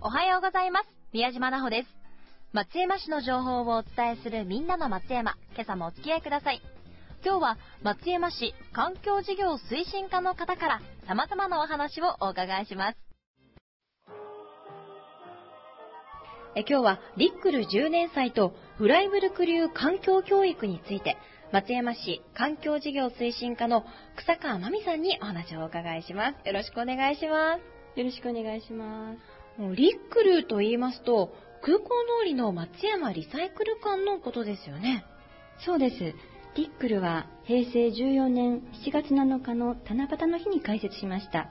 おはようございます。宮島奈穂です。松山市の情報をお伝えするみんなの松山、今朝もお付き合いください。今日は松山市環境事業推進課の方から様々なお話をお伺いします。今日はリックル10年祭とフライブルク流環境教育について、松山市環境事業推進課の草川真美さんにお話をお伺いします。よろしくお願いします。 よろしくお願いします。 リックルと言いますと、空港通りの松山リサイクル館のことですよね。 そうです。リックルは平成14年7月7日の七夕の日に開設しました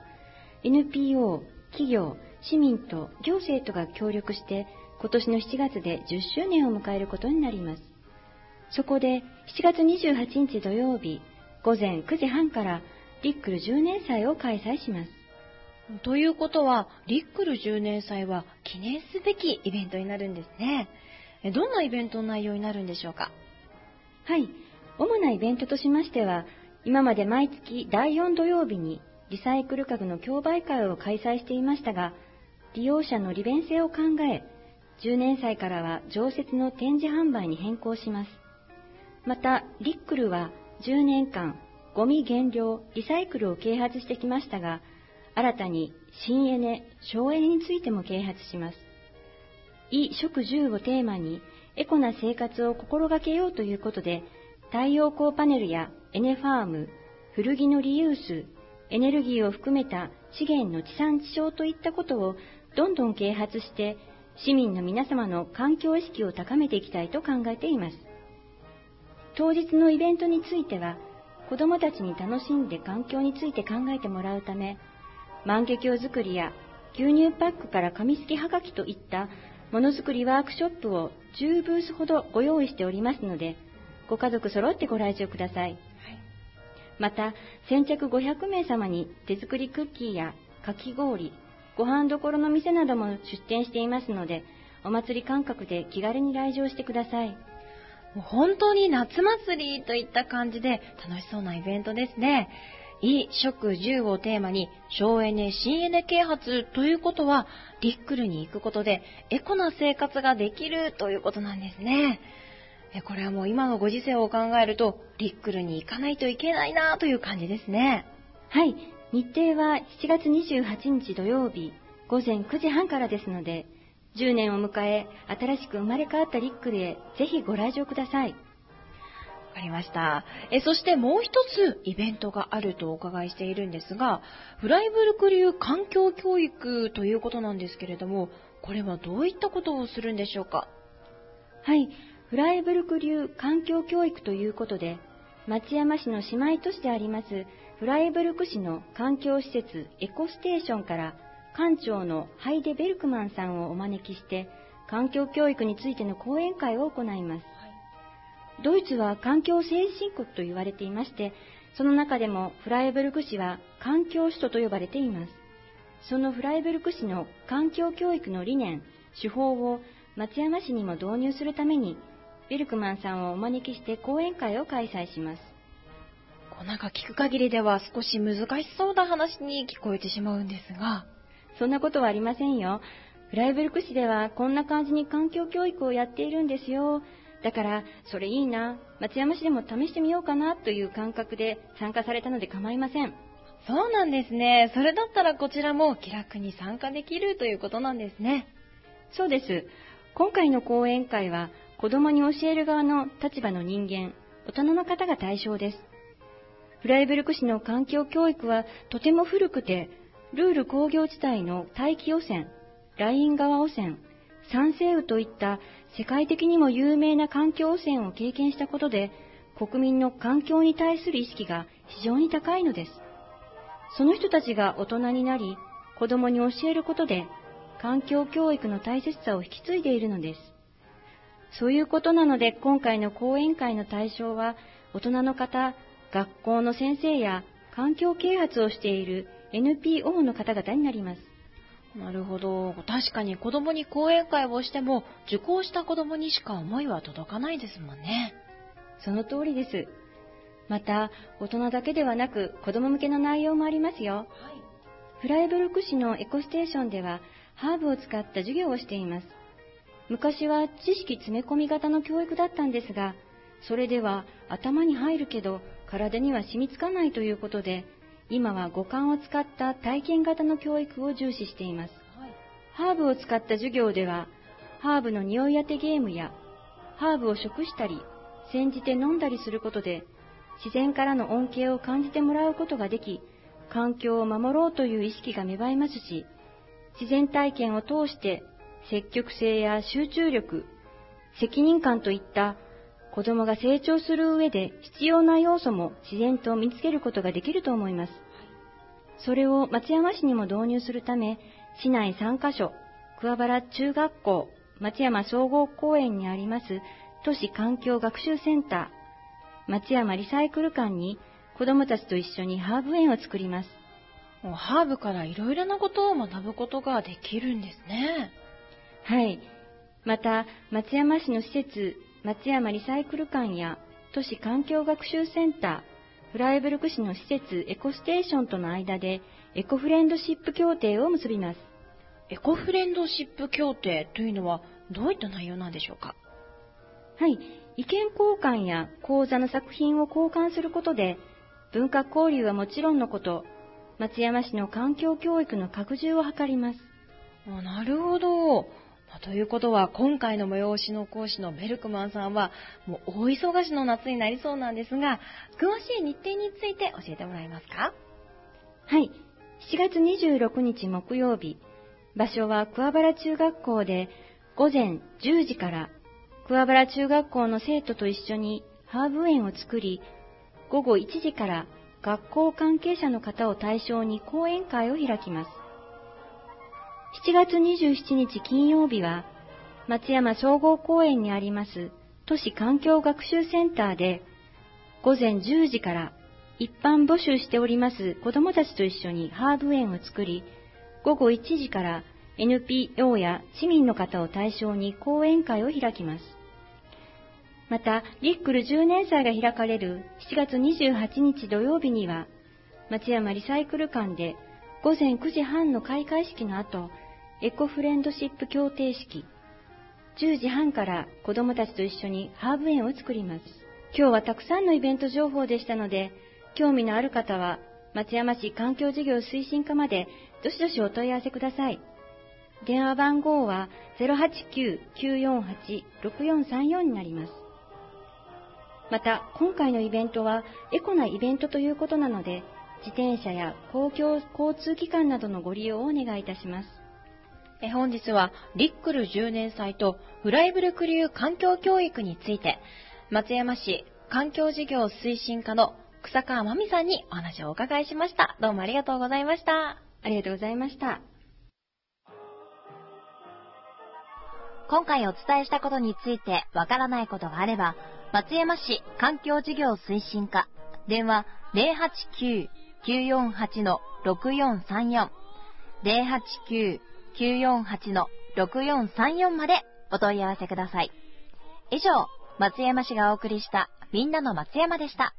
。NPO、企業、市民と行政とが協力して今年の7月で10周年を迎えることになります。そこで7月28日土曜日午前9時半からリックル10年祭を開催します。 ということは、リックル10年祭は記念すべきイベントになるんですね。どんなイベントの内容になるんでしょうか？ はい、主なイベントとしましては、今まで毎月第4土曜日にリサイクル家具の競売会を開催していましたが、利用者の利便性を考え、10年祭からは常設の展示販売に変更します。また、リックルは10年間、ゴミ減量、リサイクルを啓発してきましたが、新たに新エネ、省エネについても啓発します。衣食住をテーマにエコな生活を心がけようということで、太陽光パネルやエネファーム、古着のリユース、エネルギーを含めた資源の地産地消といったことをどんどん啓発して、市民の皆様の環境意識を高めていきたいと考えています。当日のイベントについては、子どもたちに楽しんで環境について考えてもらうため、万華鏡作りや牛乳パックから紙すきはがきといったものづくりワークショップを10ブースほどご用意しておりますので、ご家族揃ってご来場ください。また、先着500名様に手作りクッキーやかき氷、ご飯どころの店なども出店していますので、お祭り感覚で気軽に来場してください。 本当に夏祭りといった感じで楽しそうなイベントですね。衣食住をテーマに省エネ新エネ啓発ということは、リックルに行くことでエコな生活ができるということなんですね。これはもう今のご時世を考えるとリックルに行かないといけないなという感じですね。 はい、日程は7月28日土曜日午前9時半からですので、10年を迎え新しく生まれ変わったリックルへぜひご来場ください。 わかりました。そしてもう一つイベントがあるとお伺いしているんですが、フライブルク流環境教育ということなんですけれども、これはどういったことをするんでしょうか？ はい、フライブルク流環境教育ということで、松山市の姉妹都市でありますフライブルク市の環境施設エコステーションから館長のハイデ・ベルクマンさんをお招きして、環境教育についての講演会を行います。ドイツは環境先進国と言われていまして、その中でもフライブルク市は環境首都と呼ばれています。そのフライブルク市の環境教育の理念、手法を松山市にも導入するために、ベルクマンさんをお招きして講演会を開催します。 なんか聞く限りでは少し難しそうな話に聞こえてしまうんですが。 そんなことはありませんよ。フライブルク市ではこんな感じに環境教育をやっているんですよ。だから、それいいな、松山市でも試してみようかなという感覚で参加されたので構いません。 そうなんですね。それだったらこちらも気楽に参加できるということなんですね。 そうです。今回の講演会は、子供に教える側の立場の人間、大人の方が対象です。フライブルク市の環境教育はとても古くて、ルール工業地帯の大気汚染、ライン川汚染、酸性雨といった世界的にも有名な環境汚染を経験したことで、国民の環境に対する意識が非常に高いのです。その人たちが大人になり、子供に教えることで、環境教育の大切さを引き継いでいるのです。そういうことなので、今回の講演会の対象は、大人の方、学校の先生や環境啓発をしている NPO の方々になります。 なるほど。確かに子供に講演会をしても、受講した子供にしか思いは届かないですもんね。 その通りです。また、大人だけではなく子供向けの内容もありますよ。フライブルク市のエコステーションでは、 ハーブを使った授業をしています。昔は知識詰め込み型の教育だったんですが、それでは頭に入るけど体には染みつかないということで、今は五感を使った体験型の教育を重視しています。ハーブを使った授業では、ハーブの匂い当てゲームや、ハーブを食したり、煎じて飲んだりすることで、自然からの恩恵を感じてもらうことができ、環境を守ろうという意識が芽生えますし、自然体験を通して積極性や集中力、責任感といった子供が成長する上で必要な要素も自然と身につけることができると思います。それを松山市にも導入するため、市内3カ所、桑原中学校、松山総合公園にあります都市環境学習センター、松山リサイクル館に子どもたちと一緒にハーブ園を作ります。 もうハーブからいろいろなことを学ぶことができるんですね。 はい。また、松山市の施設、松山リサイクル館や都市環境学習センター、フライブルク市の施設エコステーションとの間でエコフレンドシップ協定を結びます。 エコフレンドシップ協定というのはどういった内容なんでしょうか？ はい。意見交換や講座の作品を交換することで、文化交流はもちろんのこと、松山市の環境教育の拡充を図ります。 なるほど。ということは、今回の催しの講師のベルクマンさんは、もう大忙しの夏になりそうなんですが、詳しい日程について教えてもらえますか？ はい。7月26日木曜日、場所は桑原中学校で午前10時から桑原中学校の生徒と一緒にハーブ園を作り、午後1時から学校関係者の方を対象に講演会を開きます。7月27日金曜日は、松山総合公園にあります都市環境学習センターで、午前10時から一般募集しております子どもたちと一緒にハーブ園を作り、午後1時から NPO や市民の方を対象に講演会を開きます。また、リックル10年祭が開かれる7月28日土曜日には、松山リサイクル館で午前9時半の開会式の後、エコフレンドシップ協定式、10時半から子どもたちと一緒にハーブ園を作ります。今日はたくさんのイベント情報でしたので、興味のある方は松山市環境事業推進課までどしどしお問い合わせください。電話番号は 089-948-6434 になります。また、今回のイベントはエコなイベントということなので、自転車や公共交通機関などのご利用をお願いいたします。 本日はリックル10年祭とフライブルク流環境教育について、松山市環境事業推進課の草川真美さんにお話をお伺いしました。どうもありがとうございました。 ありがとうございました。 今回お伝えしたことについてわからないことがあれば、松山市環境事業推進課、電話 089-948-6434 089-948-6434 までお問い合わせください。以上、松山市がお送りしたみんなの松山でした。